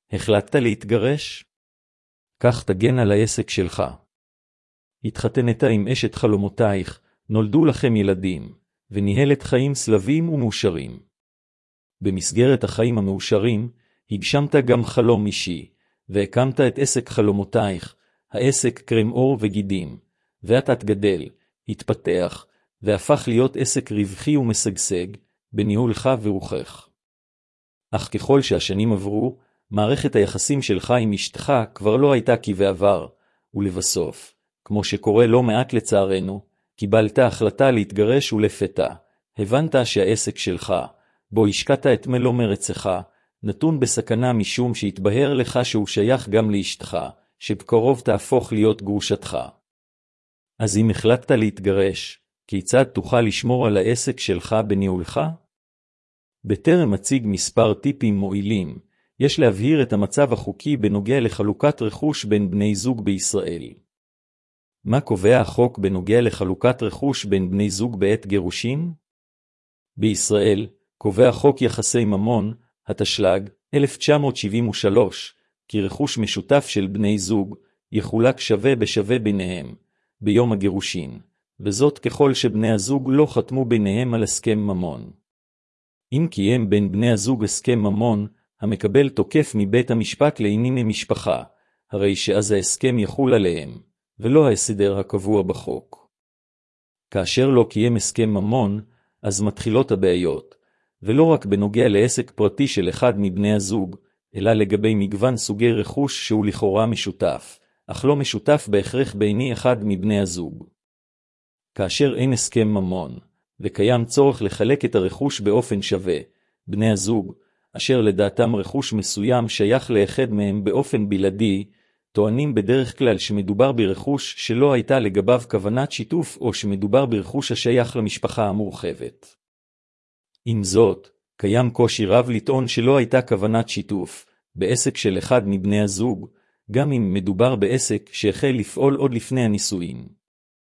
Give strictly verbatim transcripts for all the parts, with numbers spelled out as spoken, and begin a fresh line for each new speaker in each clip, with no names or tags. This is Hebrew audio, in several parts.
החלטת להתגרש? כך תגן על העסק שלך. התחתנת עם אשת חלומותייך, נולדו לכם ילדים, וניהלת חיים סלבים ומאושרים. במסגרת החיים המאושרים, הגשמת גם חלום אישי, והקמת את עסק חלומותייך, העסק קרם עור וגידים, ואתה תגדל, התפתח, והפך להיות עסק רווחי ומשגשג, בניהולך ורוחך. אך ככל שהשנים עברו, מערכת היחסים שלך עם אשתך כבר לא הייתה כבעבר, ולבסוף, כמו שקורה לא מעט לצערנו, קיבלת החלטה להתגרש ולפתע, הבנת שהעסק שלך, בו השקעת את מלוא מרצך, נתון בסכנה משום שהתבהר לך שהוא שייך גם לאשתך, שבקרוב תהפוך להיות גרושתך. אז אם החלטת להתגרש, כיצד תוכל לשמור על העסק שלך בניהולך? בטרם מציג מספר טיפים מועילים, יש להבהיר את המצב החוקי בנוגע לחלוקת רכוש בין בני זוג בישראל. מה קובע החוק בנוגע לחלוקת רכוש בין בני זוג בעת גירושין? בישראל, קובע חוק יחסי ממון, התשל"ג, אלף תשע מאות שבעים ושלוש, כי רכוש משותף של בני זוג יחולק שווה בשווה ביניהם, ביום הגירושין, וזאת ככל שבני הזוג לא חתמו ביניהם על הסכם ממון. אם קיים בין בני הזוג הסכם ממון, המקבל תוקף מבית המשפט לענייני משפחה, הרי שאז ההסכם יחול עליהם, ולא ההסדר הקבוע בחוק. כאשר לא קיים הסכם ממון, אז מתחילות הבעיות, ולא רק בנוגע לעסק פרטי של אחד מבני הזוג, אלא לגבי מגוון סוגי רכוש שהוא לכאורה משותף, אך לא משותף בהכרח בעיני אחד מבני הזוג. כאשר אין הסכם ממון, וקיים צורך לחלק את הרכוש באופן שווה, בני הזוג, אשר לדעתם רכוש מסוים שייך לאחד מהם באופן בלעדי, טוענים בדרך כלל שמדובר ברכוש שלא הייתה לגביו כוונת שיתוף או שמדובר ברכוש השייך למשפחה המורחבת. עם זאת, קיים קושי רב לטעון שלא הייתה כוונת שיתוף בעסק של אחד מבני הזוג, גם אם מדובר בעסק שהחל לפעול עוד לפני הנישואין.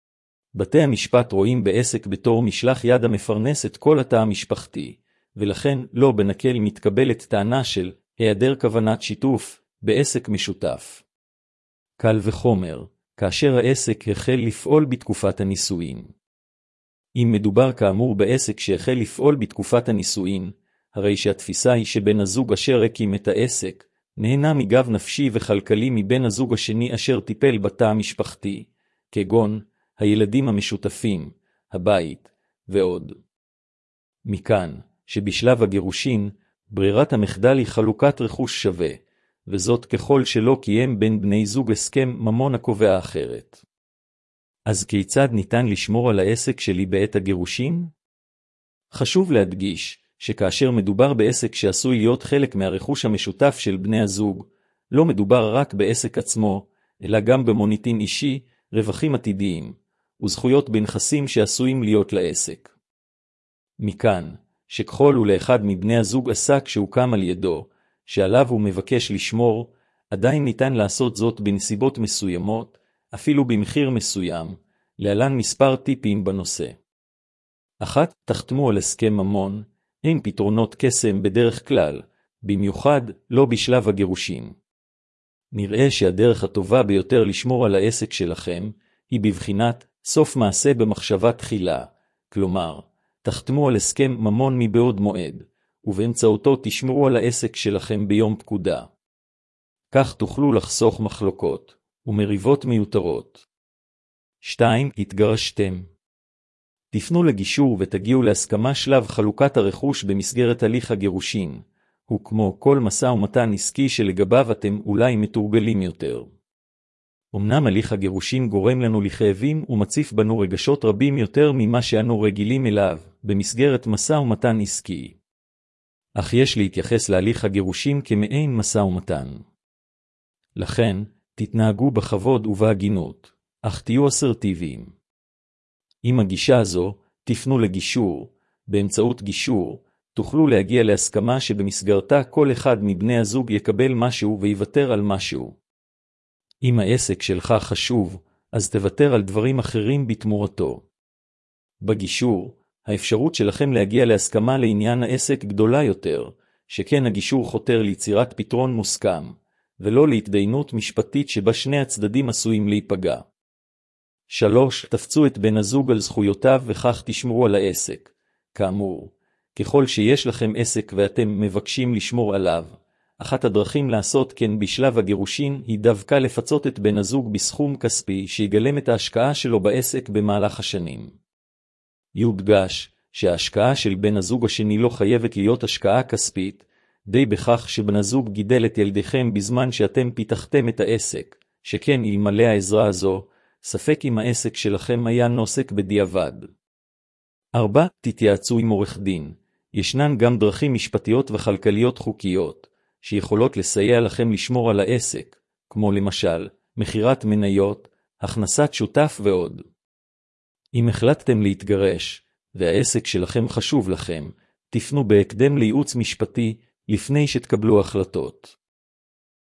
בתי המשפט רואים בעסק בתור משלח יד המפרנס את כל התא המשפחתי, ולכן לא בנקל מתקבלת טענה של היעדר כוונת שיתוף בעסק משותף. קל וחומר, כאשר העסק החל לפעול בתקופת הנישואין. אם מדובר כאמור בעסק שהחל לפעול בתקופת הנישואין, הרי שהתפיסה היא שבן הזוג אשר הקים את העסק, נהנה מגב נפשי וכלכלי מבן הזוג השני אשר טיפל בתא המשפחתי, כגון הילדים המשותפים, הבית, ועוד. מכאן, שבשלב הגירושין, ברירת המחדל היא חלוקת רכוש שווה, וזאת ככל שלא קיים בין בני זוג הסכם ממון הקובע אחרת. אז כיצד ניתן לשמור על העסק שלי בעת הגירושין? חשוב להדגיש שכאשר מדובר בעסק שעשוי להיות חלק מהרכוש המשותף של בני הזוג, לא מדובר רק בעסק עצמו, אלא גם במוניטין אישי, רווחים עתידיים, וזכויות בנכסים שעשויים להיות לעסק. מכאן, שככל ולאחד מבני הזוג עסק שהוקם על ידו, שעליו הוא מבקש לשמור, עדיין ניתן לעשות זאת בנסיבות מסוימות, אפילו במחיר מסוים, להלן מספר טיפים בנושא. אחת, תחתמו על הסכם ממון, אין פתרונות קסם בדרך כלל, במיוחד לא בשלב הגירושין. נראה שהדרך הטובה ביותר לשמור על העסק שלכם, היא בבחינת סוף מעשה במחשבה תחילה, כלומר, תחתמו על הסכם ממון מבעוד מועד, ובאמצעותו תשמרו על העסק שלכם ביום פקודה. כך תוכלו לחסוך מחלוקות ומריבות מיותרות. שתיים. התגרשתם. תפנו לגישור ותגיעו להסכמה. שלב חלוקת הרכוש במסגרת הליך הגירושין, הוא כמו כל משא ומתן עסקי שלגביו אתם אולי מתורגלים יותר. אמנם הליך הגירושין גורם לנו לכאבים ומציף בנו רגשות רבים יותר ממה שאנו רגילים אליו במסגרת משא ומתן עסקי. אך יש להתייחס להליך הגירושין כמעין משא ומתן. לכן, תתנהגו בכבוד ובהגינות, אך תהיו אסרטיביים. עם הגישה הזו, תפנו לגישור. באמצעות גישור, תוכלו להגיע להסכמה שבמסגרתה כל אחד מבני הזוג יקבל משהו ויוותר על משהו. אם העסק שלך חשוב, אז תוותר על דברים אחרים בתמורתו. בגישור, האפשרות שלכם להגיע להסכמה לעניין העסק גדולה יותר, שכן הגישור חותר ליצירת פתרון מוסכם, ולא להתדיינות משפטית שבה שני הצדדים עשויים להיפגע. שלוש. תפצו את בן הזוג על זכויותיו וכך תשמרו על העסק. כאמור, ככל שיש לכם עסק ואתם מבקשים לשמור עליו, אחת הדרכים לעשות כן בשלב הגירושין היא דווקא לפצות את בן הזוג בסכום כספי שיגלם את ההשקעה שלו בעסק במהלך השנים. יודגש שההשקעה של בן הזוג השני לא חייבת להיות השקעה כספית, די בכך שבן הזוג גידל את ילדיכם בזמן שאתם פיתחתם את העסק, שכן אלמלא העזרה הזו, ספק אם העסק שלכם היה נוסק בדיעבד. ארבע. תתייעצו עם עורך דין. ישנן גם דרכים משפטיות וכלכליות חוקיות, שיכולות לסייע לכם לשמור על העסק, כמו למשל, מחירת מניות, הכנסת שותף ועוד. אם החלטתם להתגרש, והעסק שלכם חשוב לכם, תפנו בהקדם לייעוץ משפטי לפני שתקבלו החלטות.